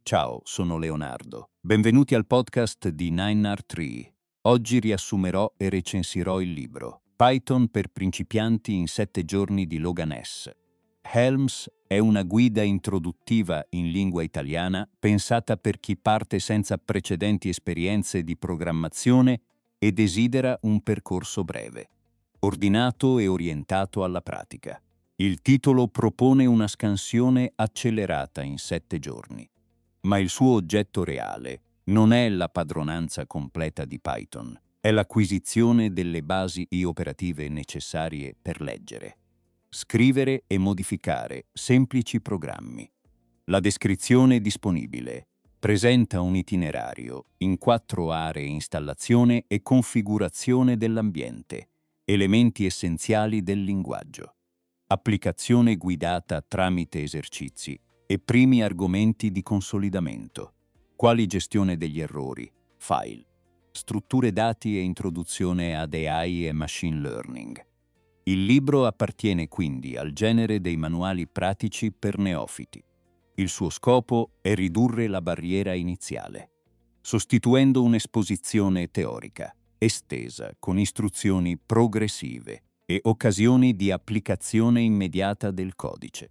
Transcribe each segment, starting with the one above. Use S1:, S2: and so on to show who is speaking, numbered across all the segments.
S1: Ciao, sono Leonardo. Benvenuti al podcast di 9R3. Oggi riassumerò e recensirò il libro Python per principianti in 7 giorni di Logan S. Helms è una guida introduttiva in lingua italiana pensata per chi parte senza precedenti esperienze di programmazione e desidera un percorso breve, ordinato e orientato alla pratica. Il titolo propone una scansione accelerata in 7 giorni. Ma il suo oggetto reale non è la padronanza completa di Python, è l'acquisizione delle basi operative necessarie per leggere, scrivere e modificare semplici programmi. La descrizione disponibile presenta un itinerario in 4 aree: installazione e configurazione dell'ambiente, elementi essenziali del linguaggio, applicazione guidata tramite esercizi e primi argomenti di consolidamento, quali gestione degli errori, file, strutture dati e introduzione ad AI e machine learning. Il libro appartiene quindi al genere dei manuali pratici per neofiti. Il suo scopo è ridurre la barriera iniziale, sostituendo un'esposizione teorica, estesa, con istruzioni progressive e occasioni di applicazione immediata del codice.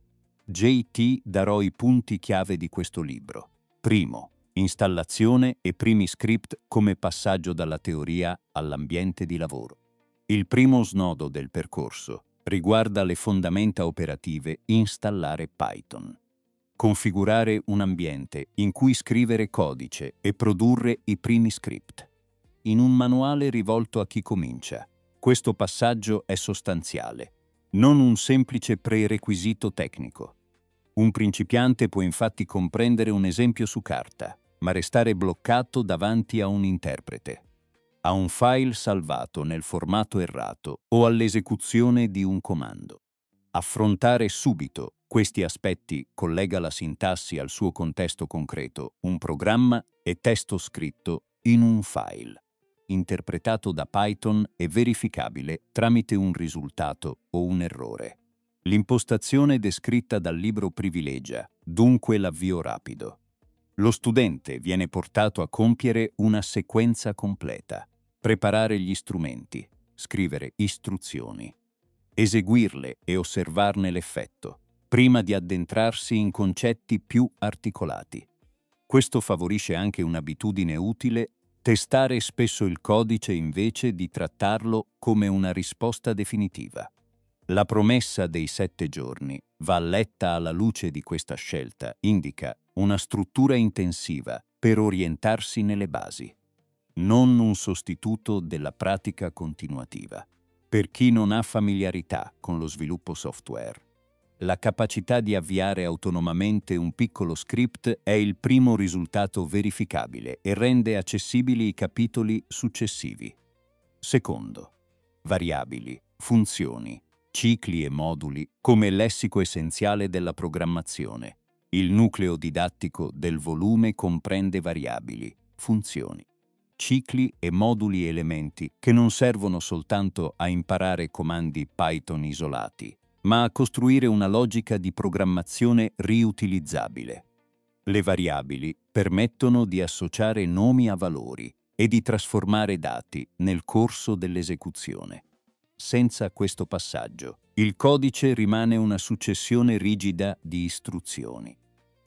S1: JT darò i punti chiave di questo libro. Primo, installazione e primi script come passaggio dalla teoria all'ambiente di lavoro. Il primo snodo del percorso riguarda le fondamenta operative: installare Python, configurare un ambiente in cui scrivere codice e produrre i primi script. In un manuale rivolto a chi comincia, questo passaggio è sostanziale, non un semplice prerequisito tecnico. Un principiante può infatti comprendere un esempio su carta, ma restare bloccato davanti a un interprete, a un file salvato nel formato errato o all'esecuzione di un comando. Affrontare subito questi aspetti collega la sintassi al suo contesto concreto: un programma e testo scritto in un file, interpretato da Python e verificabile tramite un risultato o un errore. L'impostazione descritta dal libro privilegia, dunque, l'avvio rapido. Lo studente viene portato a compiere una sequenza completa: preparare gli strumenti, scrivere istruzioni, eseguirle e osservarne l'effetto, prima di addentrarsi in concetti più articolati. Questo favorisce anche un'abitudine utile: testare spesso il codice invece di trattarlo come una risposta definitiva. La promessa dei 7 giorni va letta alla luce di questa scelta: indica una struttura intensiva per orientarsi nelle basi, non un sostituto della pratica continuativa. Per chi non ha familiarità con lo sviluppo software, la capacità di avviare autonomamente un piccolo script è il primo risultato verificabile e rende accessibili i capitoli successivi. Secondo, variabili, funzioni, cicli e moduli come lessico essenziale della programmazione. Il nucleo didattico del volume comprende variabili, funzioni, cicli e moduli: elementi che non servono soltanto a imparare comandi Python isolati, ma a costruire una logica di programmazione riutilizzabile. Le variabili permettono di associare nomi a valori e di trasformare dati nel corso dell'esecuzione. Senza questo passaggio, il codice rimane una successione rigida di istruzioni.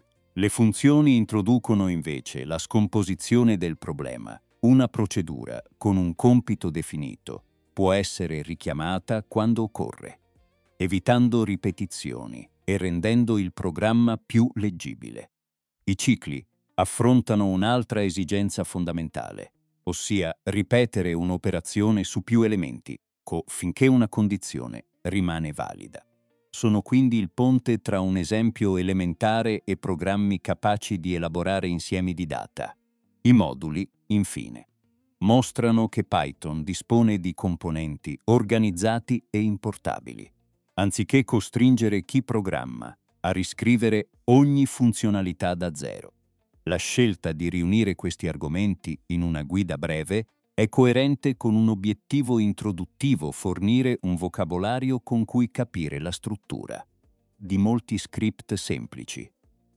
S1: Le funzioni introducono invece la scomposizione del problema. Una procedura con un compito definito può essere richiamata quando occorre, evitando ripetizioni e rendendo il programma più leggibile. I cicli affrontano un'altra esigenza fondamentale, ossia ripetere un'operazione su più elementi finché una condizione rimane valida. Sono quindi il ponte tra un esempio elementare e programmi capaci di elaborare insiemi di data. I moduli, infine, mostrano che Python dispone di componenti organizzati e importabili. Anziché costringere chi programma a riscrivere ogni funzionalità da zero, la scelta di riunire questi argomenti in una guida breve è coerente con un obiettivo introduttivo: fornire un vocabolario con cui capire la struttura di molti script semplici.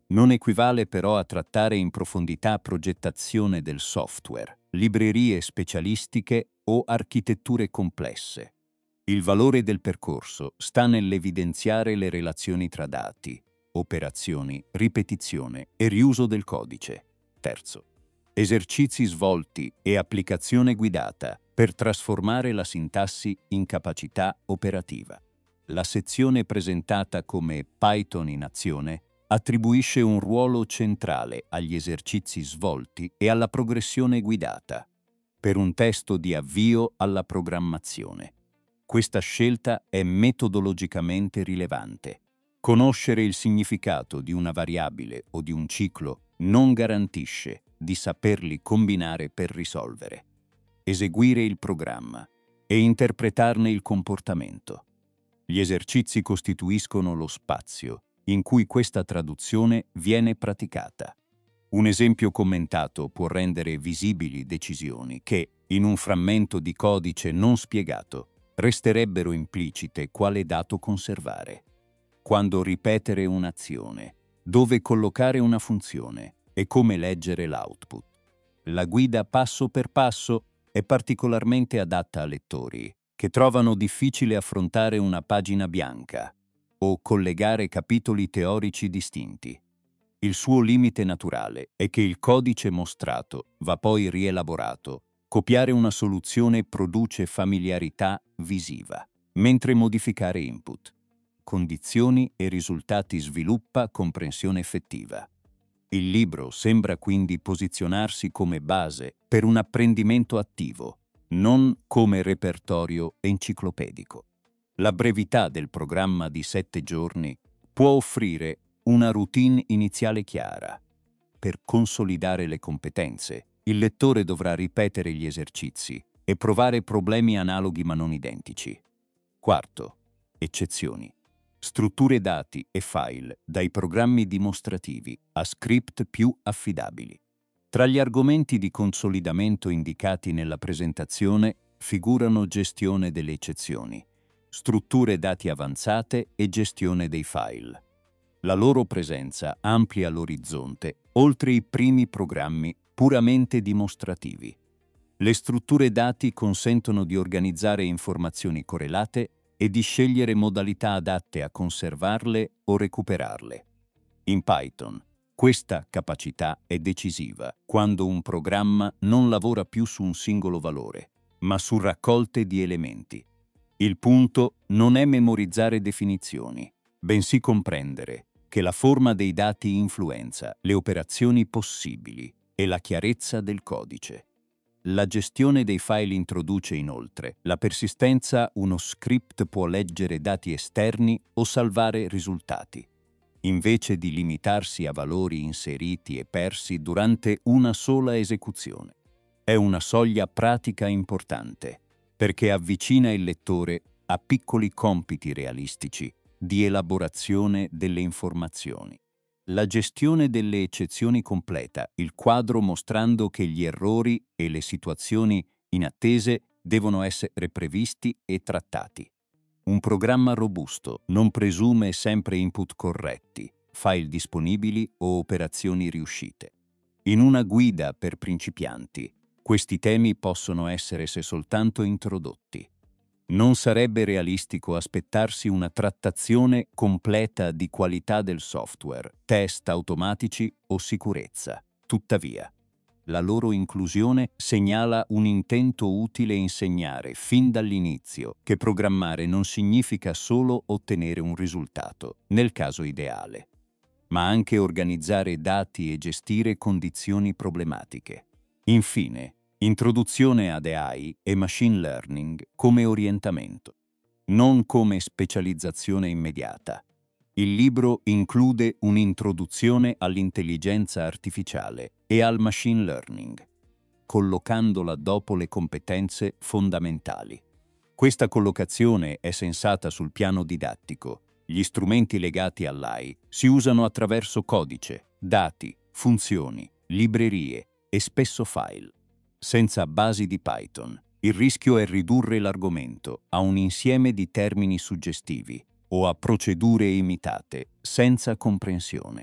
S1: Non equivale però a trattare in profondità progettazione del software, librerie specialistiche o architetture complesse. Il valore del percorso sta nell'evidenziare le relazioni tra dati, operazioni, ripetizione e riuso del codice. Terzo, esercizi svolti e applicazione guidata per trasformare la sintassi in capacità operativa. La sezione presentata come Python in azione attribuisce un ruolo centrale agli esercizi svolti e alla progressione guidata, per un testo di avvio alla programmazione. Questa scelta è metodologicamente rilevante. Conoscere il significato di una variabile o di un ciclo non garantisce di saperli combinare per risolvere, eseguire il programma e interpretarne il comportamento. Gli esercizi costituiscono lo spazio in cui questa traduzione viene praticata. Un esempio commentato può rendere visibili decisioni che, in un frammento di codice non spiegato, resterebbero implicite quale dato conservare. Quando ripetere un'azione, dove collocare una funzione e come leggere l'output. La guida passo per passo è particolarmente adatta a lettori che trovano difficile affrontare una pagina bianca o collegare capitoli teorici distinti. Il suo limite naturale è che il codice mostrato va poi rielaborato. Copiare una soluzione produce familiarità visiva, mentre modificare input, condizioni e risultati sviluppa comprensione effettiva. Il libro sembra quindi posizionarsi come base per un apprendimento attivo, non come repertorio enciclopedico. La brevità del programma di 7 giorni può offrire una routine iniziale chiara. Per consolidare le competenze, il lettore dovrà ripetere gli esercizi e provare problemi analoghi ma non identici. Quarto, eccezioni. Strutture dati e file dai programmi dimostrativi a script più affidabili. Tra gli argomenti di consolidamento indicati nella presentazione figurano gestione delle eccezioni, strutture dati avanzate e gestione dei file. La loro presenza amplia l'orizzonte oltre i primi programmi puramente dimostrativi. Le strutture dati consentono di organizzare informazioni correlate e di scegliere modalità adatte a conservarle o recuperarle. In Python, questa capacità è decisiva quando un programma non lavora più su un singolo valore, ma su raccolte di elementi. Il punto non è memorizzare definizioni, bensì comprendere che la forma dei dati influenza le operazioni possibili e la chiarezza del codice. La gestione dei file introduce inoltre la persistenza. Uno script può leggere dati esterni o salvare risultati, invece di limitarsi a valori inseriti e persi durante una sola esecuzione. È una soglia pratica importante, perché avvicina il lettore a piccoli compiti realistici di elaborazione delle informazioni. La gestione delle eccezioni completa il quadro mostrando che gli errori e le situazioni inattese devono essere previsti e trattati. Un programma robusto non presume sempre input corretti, file disponibili o operazioni riuscite. In una guida per principianti, questi temi possono essere se soltanto introdotti. Non sarebbe realistico aspettarsi una trattazione completa di qualità del software, test automatici o sicurezza. Tuttavia, la loro inclusione segnala un intento utile insegnare fin dall'inizio che programmare non significa solo ottenere un risultato, nel caso ideale, ma anche organizzare dati e gestire condizioni problematiche. Infine, introduzione ad AI e machine learning come orientamento, non come specializzazione immediata. Il libro include un'introduzione all'intelligenza artificiale e al machine learning, collocandola dopo le competenze fondamentali. Questa collocazione è sensata sul piano didattico. Gli strumenti legati all'AI si usano attraverso codice, dati, funzioni, librerie e spesso file. Senza basi di Python, il rischio è ridurre l'argomento a un insieme di termini suggestivi o a procedure imitate senza comprensione.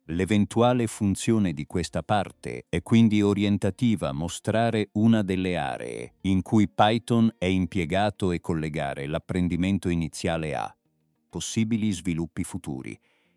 S1: L'eventuale funzione di questa parte è quindi orientativa a mostrare una delle aree in cui Python è impiegato e collegare l'apprendimento iniziale a possibili sviluppi futuri.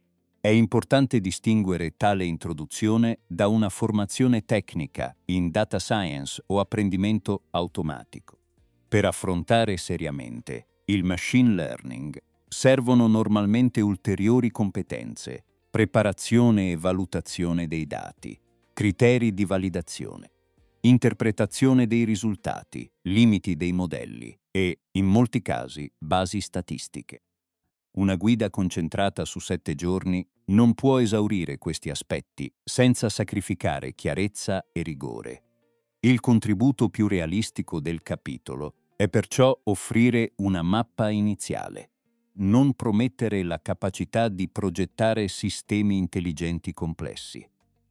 S1: È importante distinguere tale introduzione da una formazione tecnica in data science o apprendimento automatico. Per affrontare seriamente il machine learning servono normalmente ulteriori competenze, preparazione e valutazione dei dati, criteri di validazione, interpretazione dei risultati, limiti dei modelli e, in molti casi, basi statistiche. Una guida concentrata su 7 giorni non può esaurire questi aspetti senza sacrificare chiarezza e rigore. Il contributo più realistico del capitolo è perciò offrire una mappa iniziale, non promettere la capacità di progettare sistemi intelligenti complessi.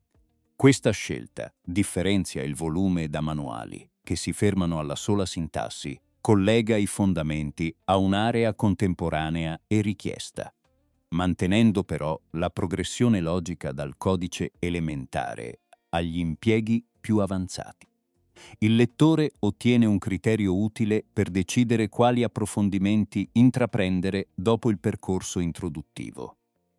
S1: Questa scelta differenzia il volume da manuali, che si fermano alla sola sintassi, collega i fondamenti a un'area contemporanea e richiesta, mantenendo però la progressione logica dal codice elementare agli impieghi più avanzati. Il lettore ottiene un criterio utile per decidere quali approfondimenti intraprendere dopo il percorso introduttivo.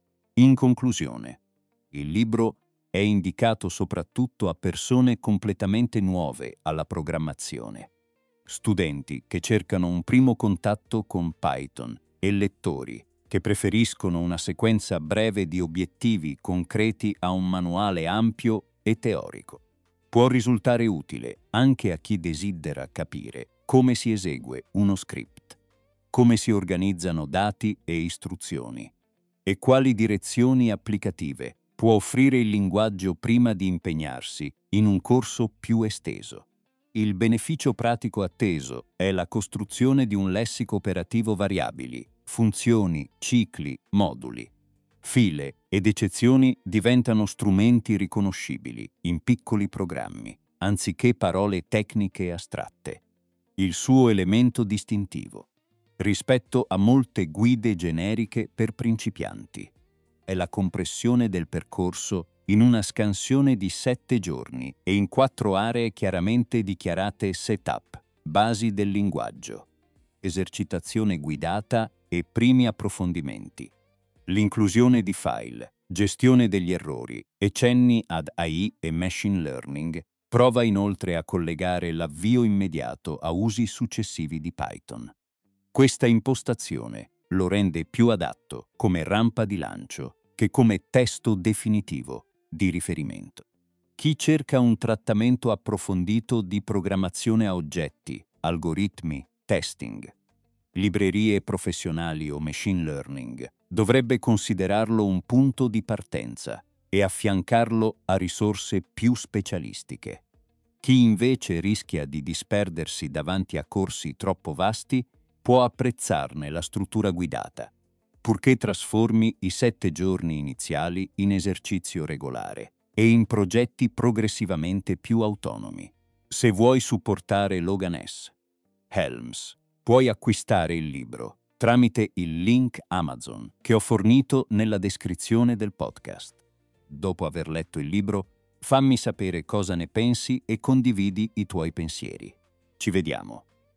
S1: In conclusione, il libro è indicato soprattutto a persone completamente nuove alla programmazione, studenti che cercano un primo contatto con Python e lettori che preferiscono una sequenza breve di obiettivi concreti a un manuale ampio e teorico. Può risultare utile anche a chi desidera capire come si esegue uno script, come si organizzano dati e istruzioni e quali direzioni applicative può offrire il linguaggio prima di impegnarsi in un corso più esteso. Il beneficio pratico atteso è la costruzione di un lessico operativo variabili, funzioni, cicli, moduli. File ed eccezioni diventano strumenti riconoscibili in piccoli programmi, anziché parole tecniche astratte. Il suo elemento distintivo, rispetto a molte guide generiche per principianti, è la compressione del percorso in una scansione di 7 giorni e in 4 aree chiaramente dichiarate setup, basi del linguaggio, esercitazione guidata e primi approfondimenti. L'inclusione di file, gestione degli errori e cenni ad AI e machine learning prova inoltre a collegare l'avvio immediato a usi successivi di Python. Questa impostazione lo rende più adatto come rampa di lancio che come testo definitivo di riferimento. Chi cerca un trattamento approfondito di programmazione a oggetti, algoritmi, testing, librerie professionali o machine learning, dovrebbe considerarlo un punto di partenza e affiancarlo a risorse più specialistiche. Chi invece rischia di disperdersi davanti a corsi troppo vasti può apprezzarne la struttura guidata, purché trasformi i 7 giorni iniziali in esercizio regolare e in progetti progressivamente più autonomi. Se vuoi supportare Logan S. Helms, puoi acquistare il libro tramite il link Amazon che ho fornito nella descrizione del podcast. Dopo aver letto il libro, fammi sapere cosa ne pensi e condividi i tuoi pensieri. Ci vediamo.